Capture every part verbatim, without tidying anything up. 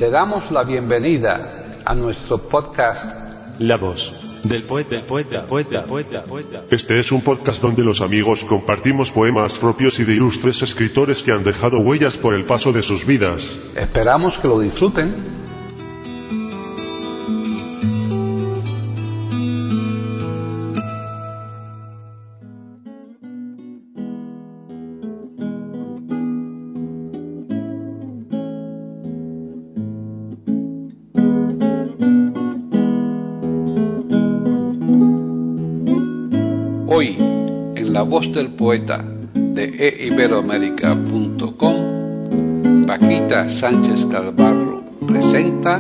Le damos la bienvenida a nuestro podcast La voz del poeta, del poeta, poeta, poeta, poeta. Este es un podcast donde los amigos compartimos poemas propios y de ilustres escritores que han dejado huellas por el paso de sus vidas. Esperamos que lo disfruten. Hoy, en La Voz del Poeta de e iberoamérica punto com, Paquita Sánchez Galvarro presenta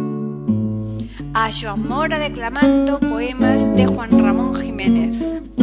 a Joan Mora declamando poemas de Juan Ramón Jiménez.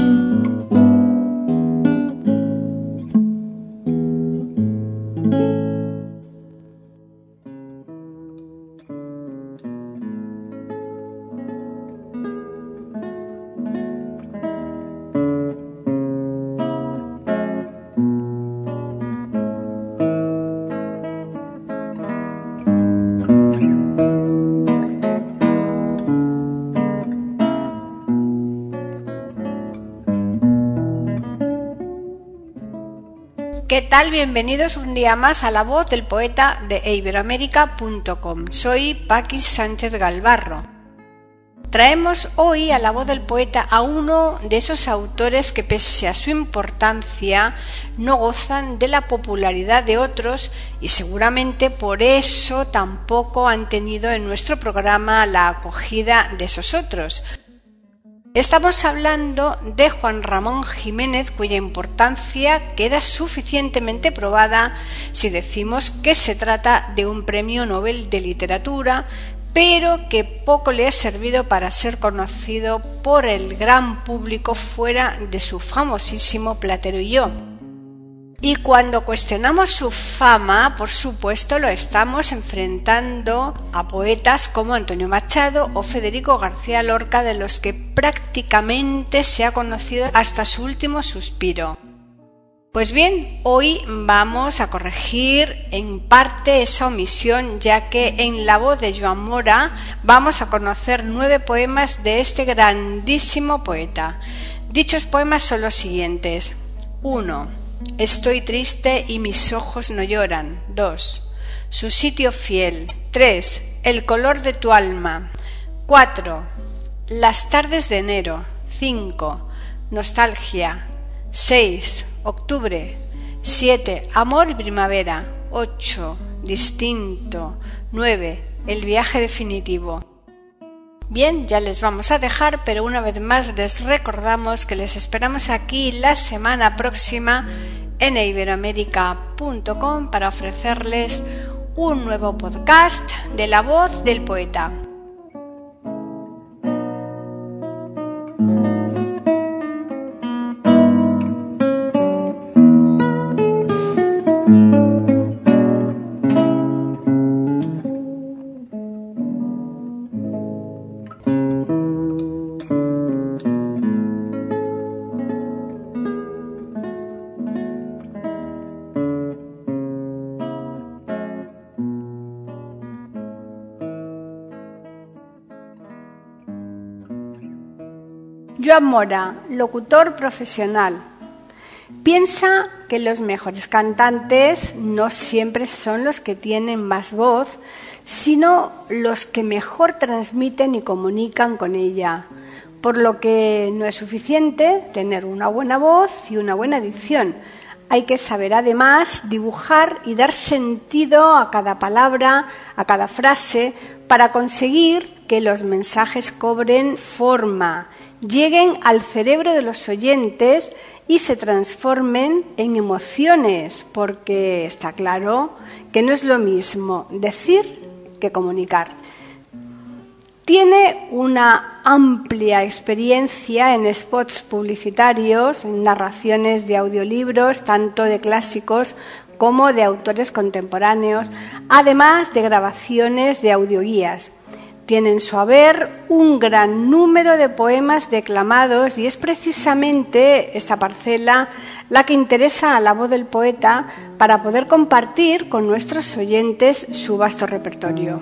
¿Qué tal? Bienvenidos un día más a La Voz del Poeta de e iberoamérica punto com. Soy Paqui Sánchez Galvarro. Traemos hoy a La Voz del Poeta a uno de esos autores que, pese a su importancia, no gozan de la popularidad de otros y seguramente por eso tampoco han tenido en nuestro programa la acogida de esos otros. Estamos hablando de Juan Ramón Jiménez, cuya importancia queda suficientemente probada si decimos que se trata de un premio Nobel de literatura, pero que poco le ha servido para ser conocido por el gran público fuera de su famosísimo Platero y yo. Y cuando cuestionamos su fama, por supuesto, lo estamos enfrentando a poetas como Antonio Machado o Federico García Lorca, de los que prácticamente se ha conocido hasta su último suspiro. Pues bien, hoy vamos a corregir en parte esa omisión, ya que en La Voz de Joan Mora vamos a conocer nueve poemas de este grandísimo poeta. Dichos poemas son los siguientes. uno. Estoy triste y mis ojos no lloran. dos. Su sitio fiel. tres. El color de tu alma. cuatro. Las tardes de enero. cinco. Nostalgia. seis. Octubre. siete. Amor y primavera. ocho. Distinto. nueve. El viaje definitivo. Bien, ya les vamos a dejar, pero una vez más les recordamos que les esperamos aquí la semana próxima en e iberoamérica punto com para ofrecerles un nuevo podcast de La Voz del Poeta. Joan Mora, locutor profesional. Piensa que los mejores cantantes no siempre son los que tienen más voz, sino los que mejor transmiten y comunican con ella, por lo que no es suficiente tener una buena voz y una buena dicción. Hay que saber además dibujar y dar sentido a cada palabra, a cada frase, para conseguir que los mensajes cobren forma, lleguen al cerebro de los oyentes y se transformen en emociones, porque está claro que no es lo mismo decir que comunicar. Tiene una amplia experiencia en spots publicitarios, en narraciones de audiolibros, tanto de clásicos como de autores contemporáneos, además de grabaciones de audioguías. tiene en su haber un gran número de poemas declamados y es precisamente esta parcela la que interesa a La Voz del Poeta para poder compartir con nuestros oyentes su vasto repertorio.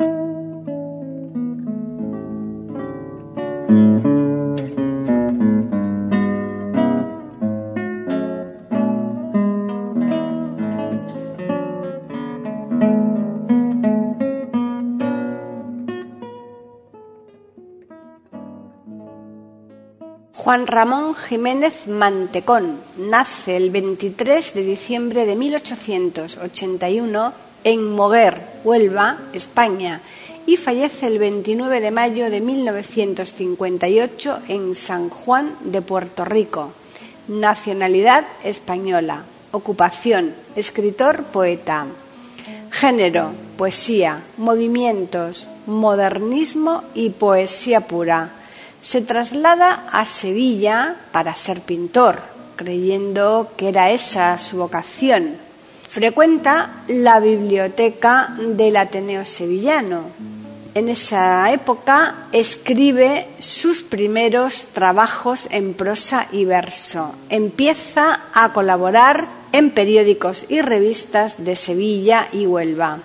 Juan Ramón Jiménez Mantecón nace el veintitrés de diciembre de mil ochocientos ochenta y uno en Moguer, Huelva, España, y fallece el veintinueve de mayo de mil novecientos cincuenta y ocho en San Juan de Puerto Rico. Nacionalidad española. Ocupación: escritor, poeta. Género: poesía. Movimientos: modernismo y poesía pura. Se traslada a Sevilla para ser pintor, creyendo que era esa su vocación. Frecuenta la biblioteca del Ateneo Sevillano. En esa época escribe sus primeros trabajos en prosa y verso. Empieza a colaborar en periódicos y revistas de Sevilla y Huelva.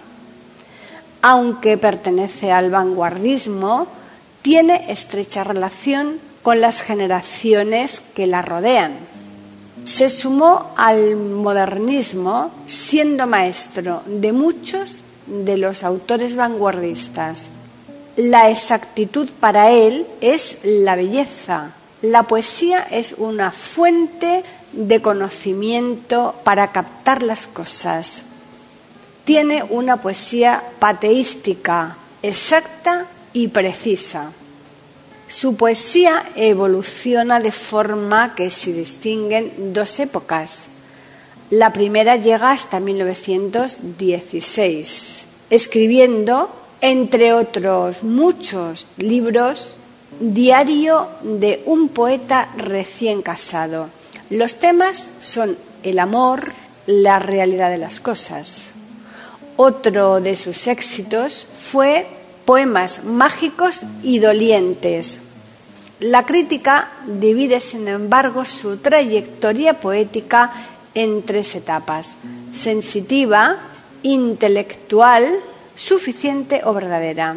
Aunque pertenece al vanguardismo, tiene estrecha relación con las generaciones que la rodean. Se sumó al modernismo siendo maestro de muchos de los autores vanguardistas. La exactitud para él es la belleza. La poesía es una fuente de conocimiento para captar las cosas. Tiene una poesía pateística, exacta y precisa. Su poesía evoluciona de forma que se distinguen dos épocas. La primera llega hasta mil novecientos dieciséis, escribiendo, entre otros muchos libros, Diario de un poeta recién casado. Los temas son el amor, la realidad de las cosas. Otro de sus éxitos fue Poemas mágicos y dolientes. La crítica divide, sin embargo, su trayectoria poética en tres etapas: sensitiva, intelectual, suficiente o verdadera.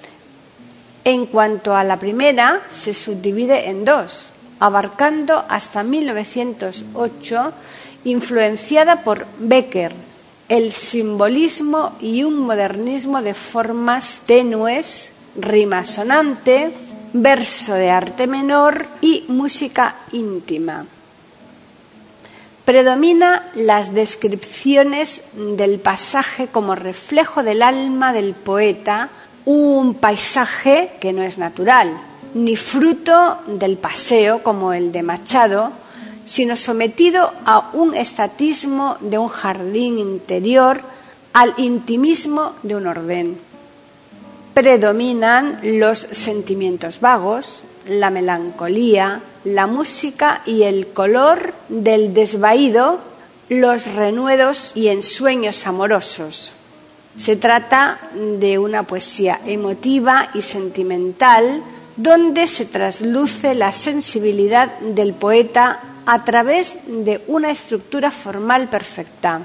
En cuanto a la primera, se subdivide en dos, abarcando hasta mil novecientos ocho, influenciada por Bécquer, el simbolismo y un modernismo de formas tenues, rima sonante, verso de arte menor y música íntima. Predomina las descripciones del pasaje como reflejo del alma del poeta, un paisaje que no es natural, ni fruto del paseo como el de Machado, sino sometido a un estatismo de un jardín interior, al intimismo de un orden. Predominan los sentimientos vagos, la melancolía, la música y el color del desvaído, los renuevos y ensueños amorosos. Se trata de una poesía emotiva y sentimental donde se trasluce la sensibilidad del poeta a través de una estructura formal perfecta.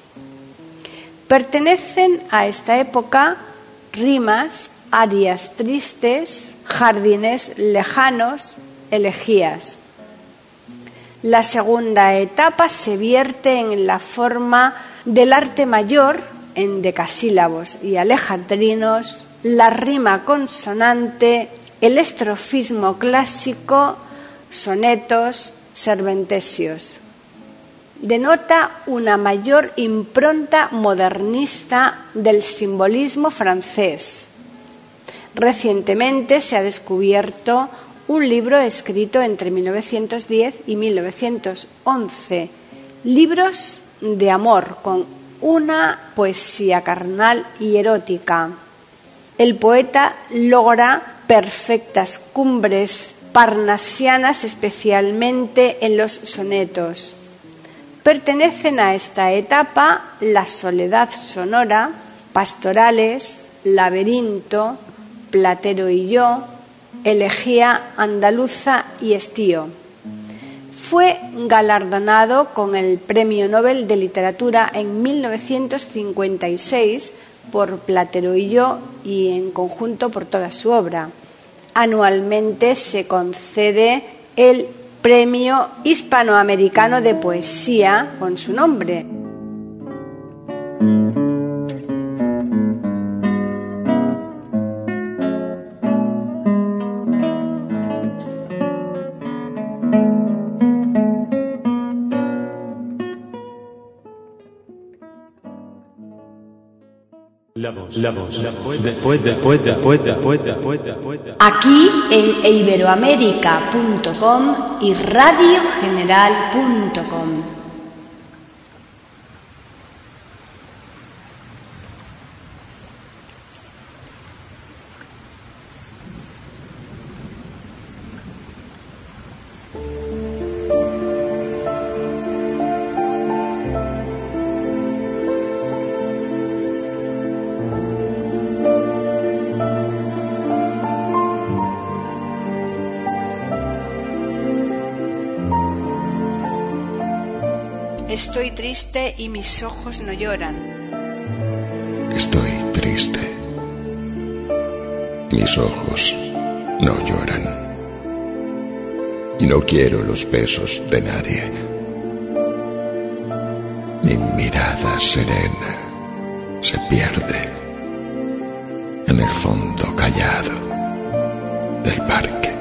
Pertenecen a esta época rimas, arias tristes, jardines lejanos, elegías. La segunda etapa se vierte en la forma del arte mayor, en decasílabos y alejandrinos, la rima consonante, el estrofismo clásico, sonetos, serventesios. Denota una mayor impronta modernista del simbolismo francés. Recientemente se ha descubierto un libro escrito entre mil novecientos diez y mil novecientos once, libros de amor con una poesía carnal y erótica. El poeta logra perfectas cumbres parnasianas, especialmente en los sonetos. Pertenecen a esta etapa la soledad sonora, pastorales, laberinto, Platero y yo, Elegía andaluza y estío. Fue galardonado con el Premio Nobel de Literatura en mil novecientos cincuenta y seis por Platero y yo y en conjunto por toda su obra. Anualmente se concede el Premio Hispanoamericano de Poesía con su nombre. La voz, la voz, la voz del poeta, poeta, poeta, poeta, poeta, poeta. Aquí en iberoamérica punto com y radio general punto com. Estoy triste y mis ojos no lloran. Estoy triste. Mis ojos no lloran. Y no quiero los besos de nadie. Mi mirada serena se pierde en el fondo callado del parque.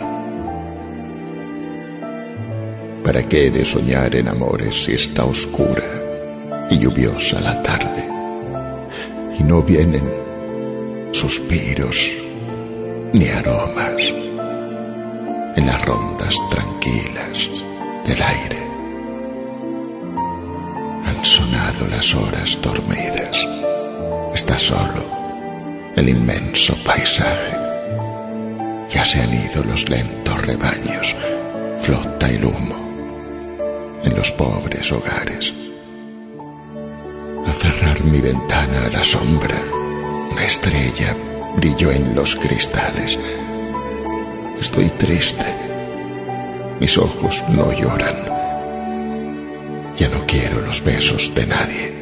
¿Para qué he de soñar en amores si está oscura y lluviosa la tarde? Y no vienen suspiros ni aromas en las rondas tranquilas del aire. Han sonado las horas dormidas. Está solo el inmenso paisaje. Ya se han ido los lentos rebaños. Flota el humo en los pobres hogares. Al cerrar mi ventana a la sombra, una estrella brilló en los cristales. Estoy triste. Mis ojos no lloran. Ya no quiero los besos de nadie.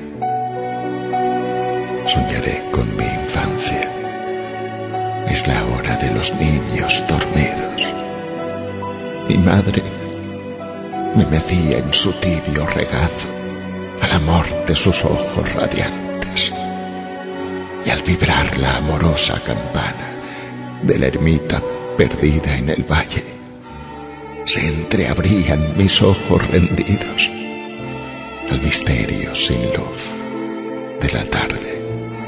Soñaré con mi infancia. Es la hora de los niños dormidos. Mi madre me mecía en su tibio regazo al amor de sus ojos radiantes, y al vibrar la amorosa campana de la ermita perdida en el valle, se entreabrían mis ojos rendidos al misterio sin luz de la tarde.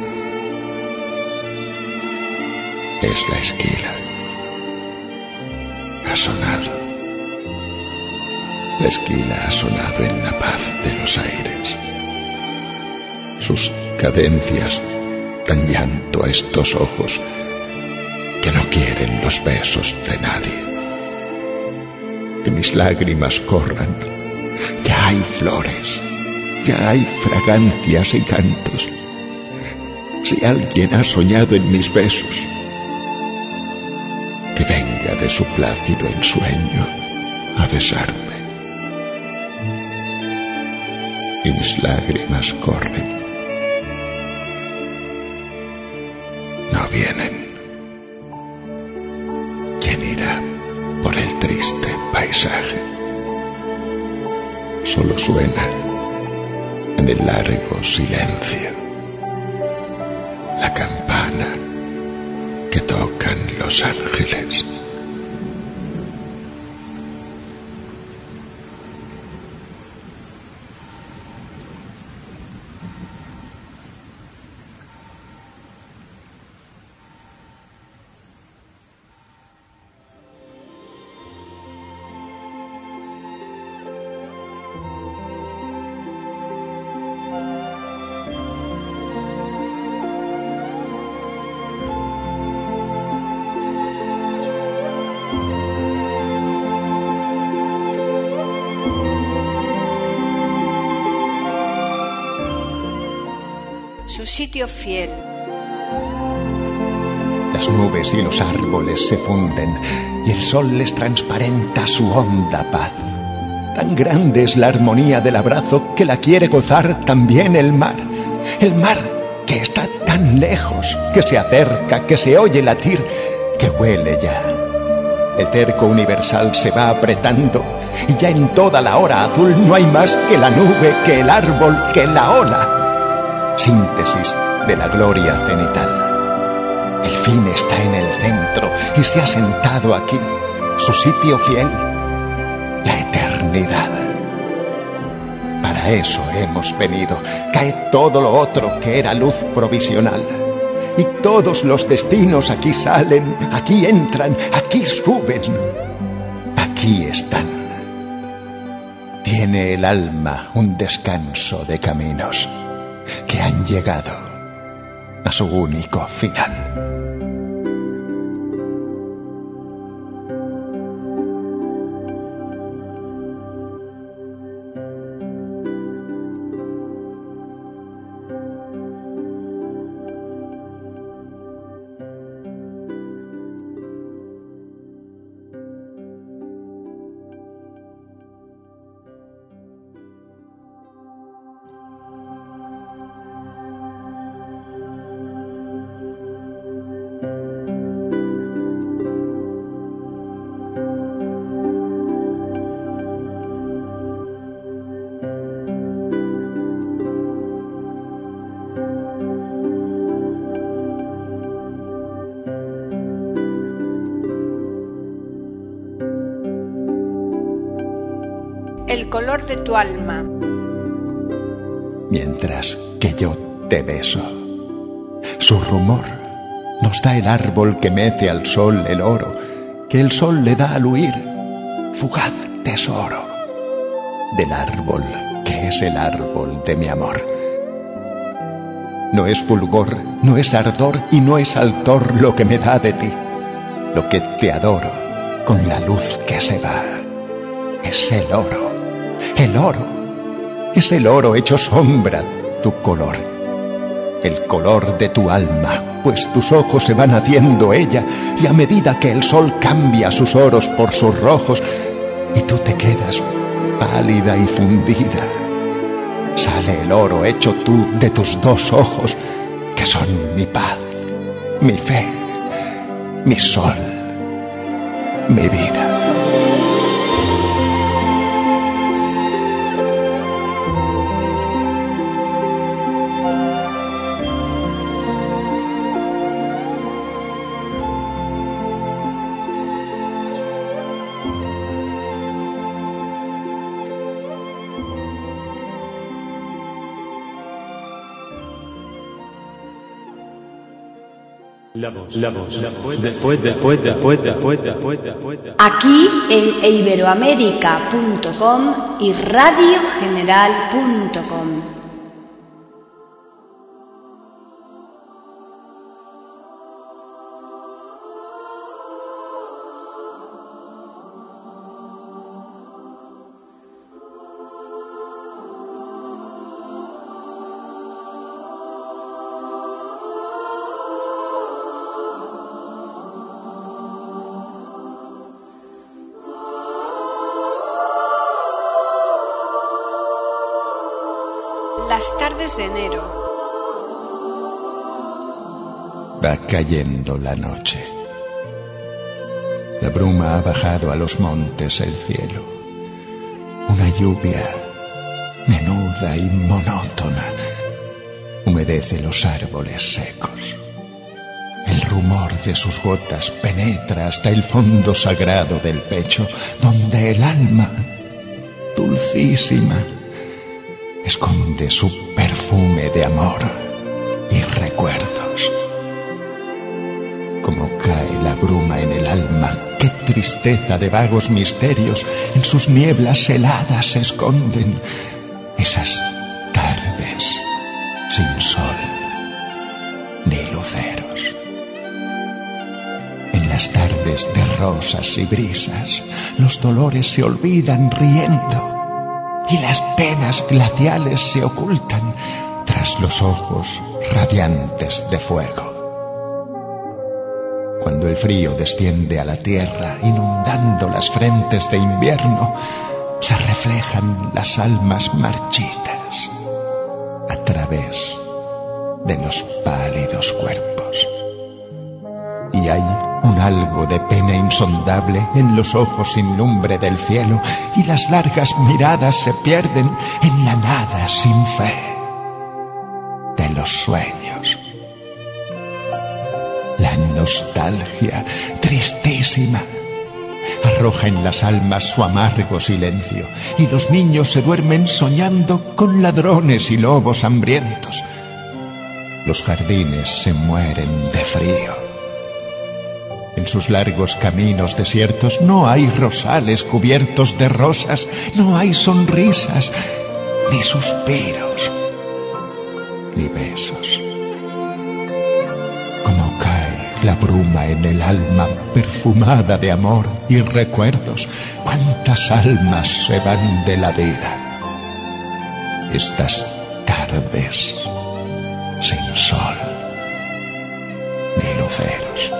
Es la esquila. Ha sonado. La esquila ha sonado en la paz de los aires. Sus cadencias dan llanto a estos ojos que no quieren los besos de nadie. Que mis lágrimas corran. Ya hay flores, ya hay fragancias y cantos. Si alguien ha soñado en mis besos, que venga de su plácido ensueño a besarme. Y mis lágrimas corren. No vienen. ¿Quién irá por el triste paisaje? Solo suena en el largo silencio la campana que tocan los ángeles. Su sitio fiel. La las nubes y los árboles se funden, y el sol les transparenta su honda paz. Tan grande es la armonía del abrazo que la quiere gozar también el mar. El mar que está tan lejos, que se acerca, que se oye latir, que huele ya. El cerco universal se va apretando, y ya en toda la hora azul no hay más que la nube, que el árbol, que la ola. Síntesis de la gloria cenital. El fin está en el centro y se ha sentado aquí, su sitio fiel, la eternidad. Para eso hemos venido. Cae todo lo otro que era luz provisional. Y todos los destinos aquí salen, aquí entran, aquí suben, aquí están. Tiene el alma un descanso de caminos que han llegado a su único final. El color de tu alma. Mientras que yo te beso, su rumor nos da el árbol que mece al sol el oro, que el sol le da al huir, fugaz tesoro del árbol que es el árbol de mi amor. No es fulgor, no es ardor y no es altor lo que me da de ti, lo que te adoro con la luz que se va. Es el oro, el oro, es el oro hecho sombra, tu color, el color de tu alma, pues tus ojos se van haciendo ella, y a medida que el sol cambia sus oros por sus rojos, y tú te quedas pálida y fundida, sale el oro hecho tú de tus dos ojos, que son mi paz, mi fe, mi sol, mi vida. La voz, la voz, la voz, después, después, después, después, después, después. Aquí en iberoamérica punto com y radio general punto com. Las tardes de enero. Va cayendo la noche. La bruma ha bajado a los montes el cielo. Una lluvia menuda y monótona humedece los árboles secos. El rumor de sus gotas penetra hasta el fondo sagrado del pecho, donde el alma, dulcísima, esconde su perfume de amor y recuerdos. Como cae la bruma en el alma, qué tristeza de vagos misterios en sus nieblas heladas se esconden esas tardes sin sol ni luceros. En las tardes de rosas y brisas, los dolores se olvidan riendo, y las penas glaciales se ocultan tras los ojos radiantes de fuego. Cuando el frío desciende a la tierra, inundando las frentes de invierno, se reflejan las almas marchitas a través de los pálidos cuerpos. Y hay un algo de pena insondable en los ojos sin lumbre del cielo, y las largas miradas se pierden en la nada sin fe de los sueños. La nostalgia, tristísima, arroja en las almas su amargo silencio, y los niños se duermen soñando con ladrones y lobos hambrientos. Los jardines se mueren de frío. En sus largos caminos desiertos no hay rosales cubiertos de rosas, no hay sonrisas, ni suspiros, ni besos. Como cae la bruma en el alma perfumada de amor y recuerdos, cuántas almas se van de la vida. Estas tardes sin sol ni luceros.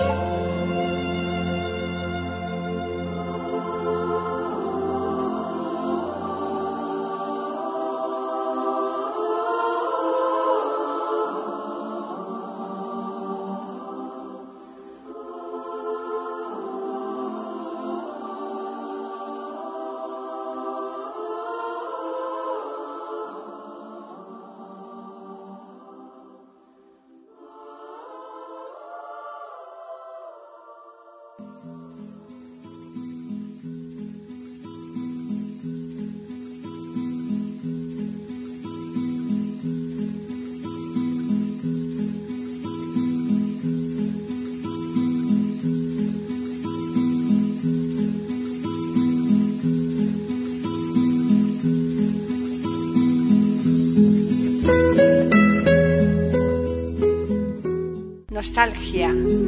Nostalgia.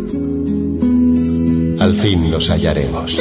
Al fin nos hallaremos.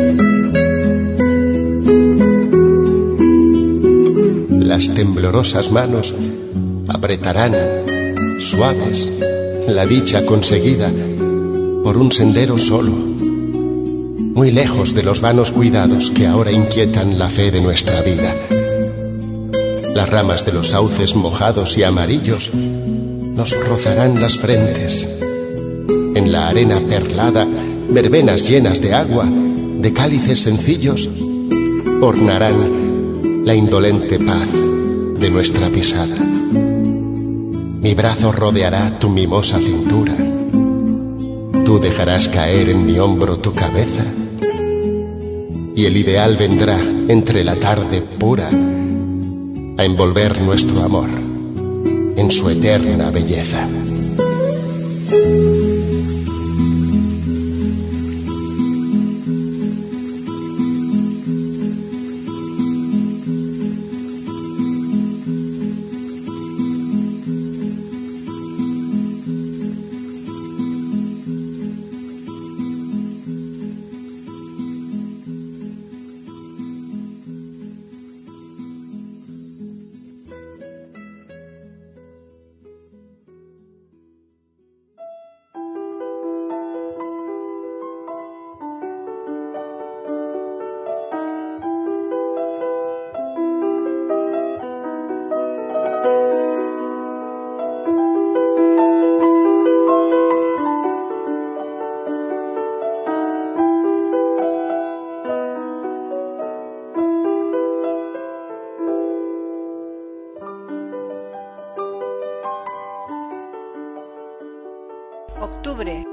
Las temblorosas manos apretarán, suaves, la dicha conseguida por un sendero solo, muy lejos de los vanos cuidados que ahora inquietan la fe de nuestra vida. Las ramas de los sauces mojados y amarillos nos rozarán las frentes. En la arena perlada, verbenas llenas de agua, de cálices sencillos, ornarán la indolente paz de nuestra pisada. Mi brazo rodeará tu mimosa cintura. Tú dejarás caer en mi hombro tu cabeza, y el ideal vendrá entre la tarde pura a envolver nuestro amor en su eterna belleza. Octubre.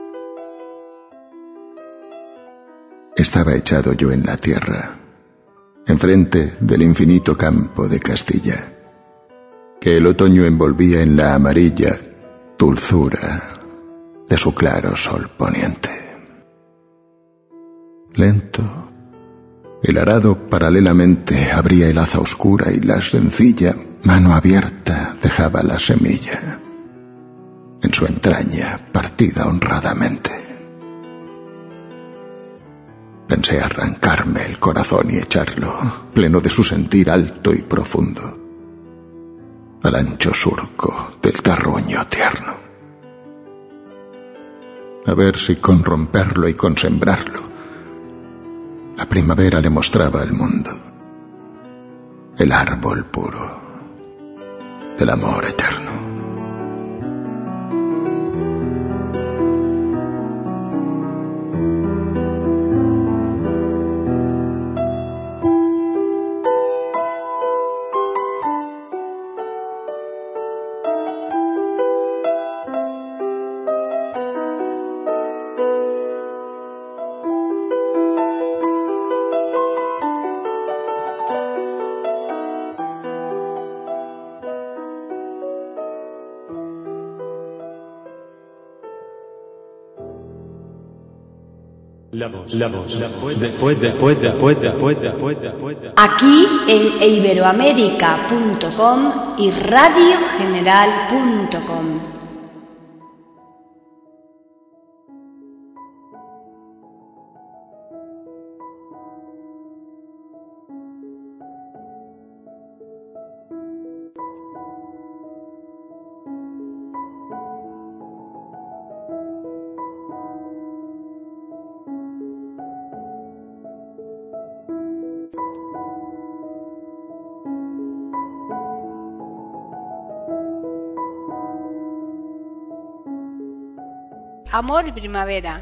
Estaba echado yo en la tierra, enfrente del infinito campo de Castilla, que el otoño envolvía en la amarilla dulzura de su claro sol poniente. Lento, el arado paralelamente abría el haza oscura y la sencilla mano abierta dejaba la semilla en su entraña partida honradamente. Pensé arrancarme el corazón y echarlo, pleno de su sentir alto y profundo, al ancho surco del terruño tierno. a ver si con romperlo y con sembrarlo, la primavera le mostraba al mundo el árbol puro del amor eterno. La voz, la voz, la voz, después, después, después, después, después, después. Aquí en iberoamérica punto com y radio general punto com. Amor y primavera.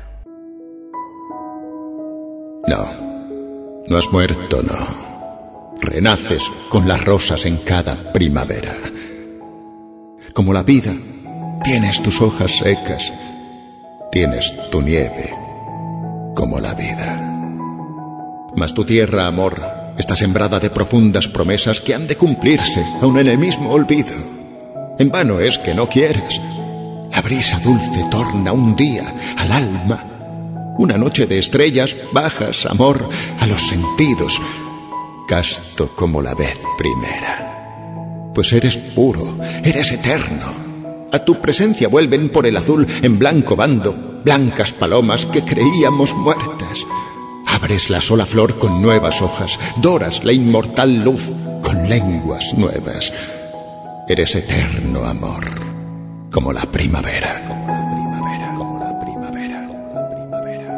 No, no has muerto, no. Renaces con las rosas en cada primavera. Como la vida, tienes tus hojas secas, tienes tu nieve, como la vida. Mas tu tierra, amor, está sembrada de profundas promesas que han de cumplirse, aun en el mismo olvido. En vano es que no quieres. La brisa dulce torna un día al alma, una noche de estrellas bajas, amor, a los sentidos, casto como la vez primera. Pues eres puro, eres eterno. A tu presencia vuelven por el azul en blanco bando blancas palomas que creíamos muertas. Abres la sola flor con nuevas hojas, doras la inmortal luz con lenguas nuevas. Eres eterno, amor, como la primavera, como la primavera, como la primavera, como la primavera,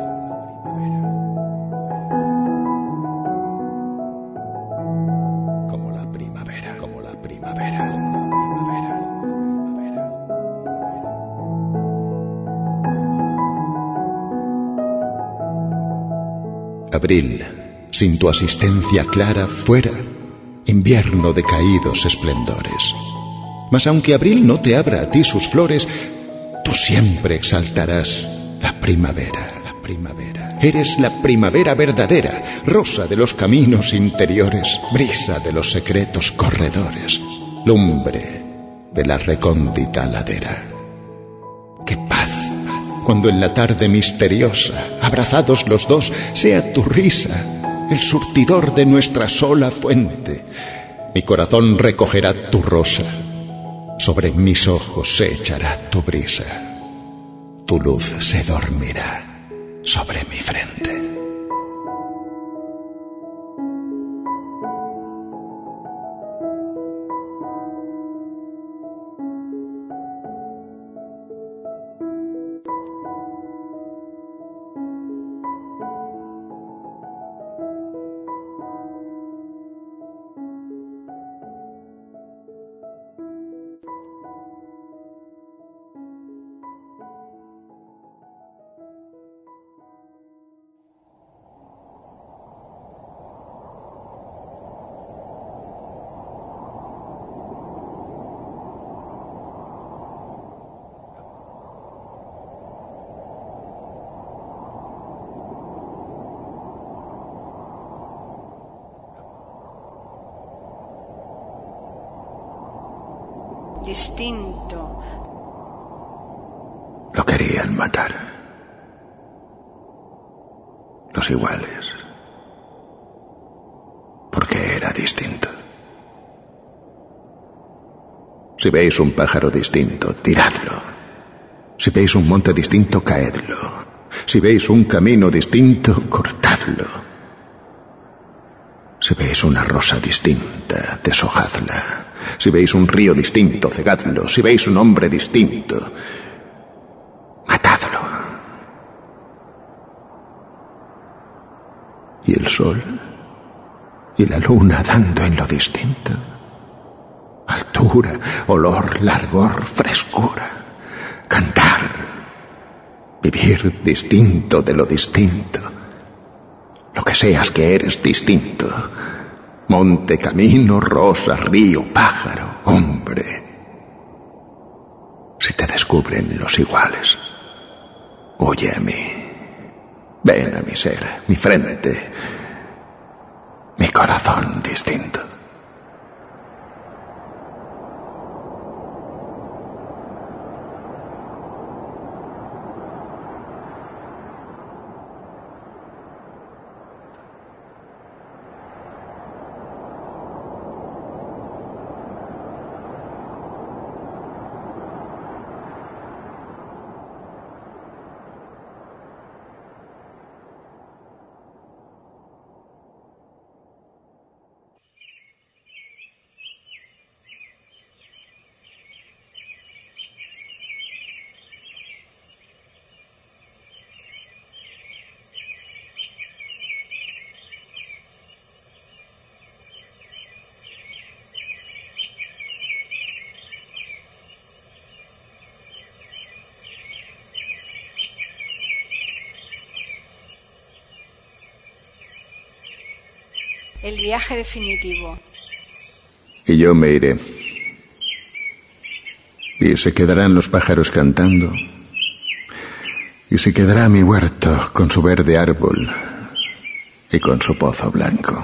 como la primavera, como la primavera, como la primavera. Abril, sin tu asistencia clara, fuera invierno de caídos esplendores. Mas aunque abril no te abra a ti sus flores, tú siempre exaltarás la primavera, la primavera. Eres la primavera verdadera, rosa de los caminos interiores, brisa de los secretos corredores, lumbre de la recóndita ladera. ¡Qué paz! Cuando en la tarde misteriosa, abrazados los dos, sea tu risa el surtidor de nuestra sola fuente. Mi corazón recogerá tu rosa, sobre mis ojos se echará tu brisa, tu luz se dormirá sobre mi frente. Distinto. Lo querían matar. Los iguales. Porque era distinto. Si veis un pájaro distinto, tiradlo. Si veis un monte distinto, caedlo. Si veis un camino distinto, cortadlo. Si veis una rosa distinta, deshojadla. Si veis un río distinto, cegadlo. Si veis un hombre distinto, matadlo. sol y la luna dando en lo distinto. Altura, olor, largor, frescura. Cantar. Vivir distinto de lo distinto. Lo que seas que eres distinto. Monte, camino, rosa, río, pájaro, hombre. Si te descubren los iguales, oye a mí. Ven a mi ser, mi frente, mi corazón distinto. El viaje definitivo. Y yo me iré. Y se quedarán los pájaros cantando. Y se quedará mi huerto con su verde árbol y con su pozo blanco.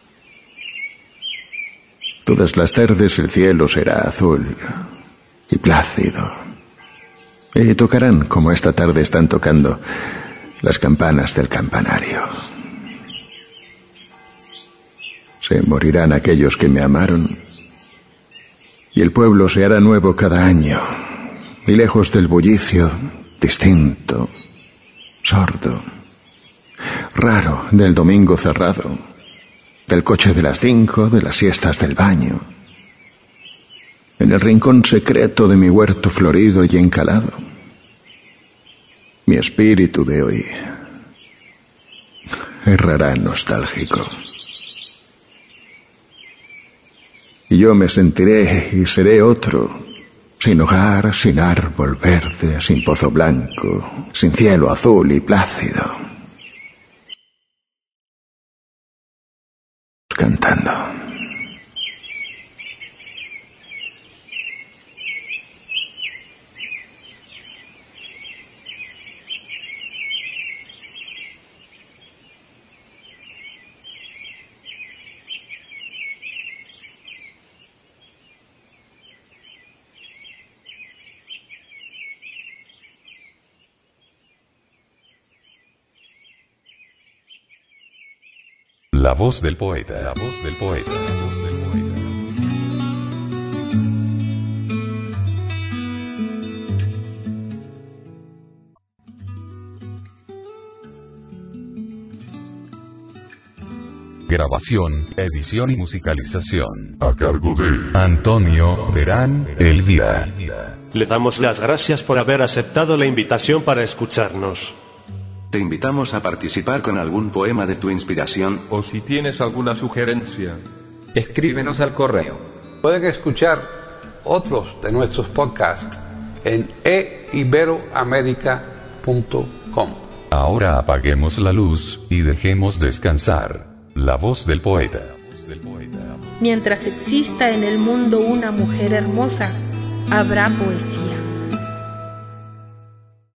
Todas las tardes el cielo será azul y plácido. Y tocarán, como esta tarde están tocando, las campanas del campanario. Se morirán aquellos que me amaron, y el pueblo se hará nuevo cada año, y lejos del bullicio, distinto, sordo, raro del domingo cerrado, del coche de las cinco, de las siestas del baño, en el rincón secreto de mi huerto florido y encalado, mi espíritu de hoy errará nostálgico. Y yo me sentiré y seré otro, sin hogar, sin árbol verde, sin pozo blanco, sin cielo azul y plácido. Cantando. La voz del poeta, la voz del poeta, la voz del poeta. Grabación, edición y musicalización. A cargo de Antonio Terán Elvira. Le damos las gracias por haber aceptado la invitación para escucharnos. Te invitamos a participar con algún poema de tu inspiración. O si tienes alguna sugerencia, escríbenos al correo. Pueden escuchar otros de nuestros podcasts en e iberoamerica punto com. Ahora apaguemos la luz y dejemos descansar la voz del poeta. Mientras exista en el mundo una mujer hermosa, habrá poesía.